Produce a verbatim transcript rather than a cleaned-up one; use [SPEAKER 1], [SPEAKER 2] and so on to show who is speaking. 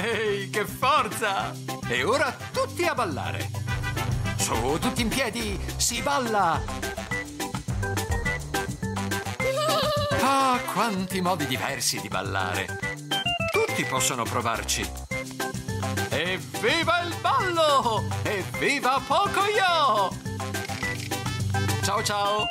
[SPEAKER 1] Ehi, che forza! E ora tutti a ballare. Su, tutti in piedi, si balla! Ah, quanti modi diversi di ballare! Tutti possono provarci. Evviva il ballo! Evviva Pocoyo! Ciao ciao!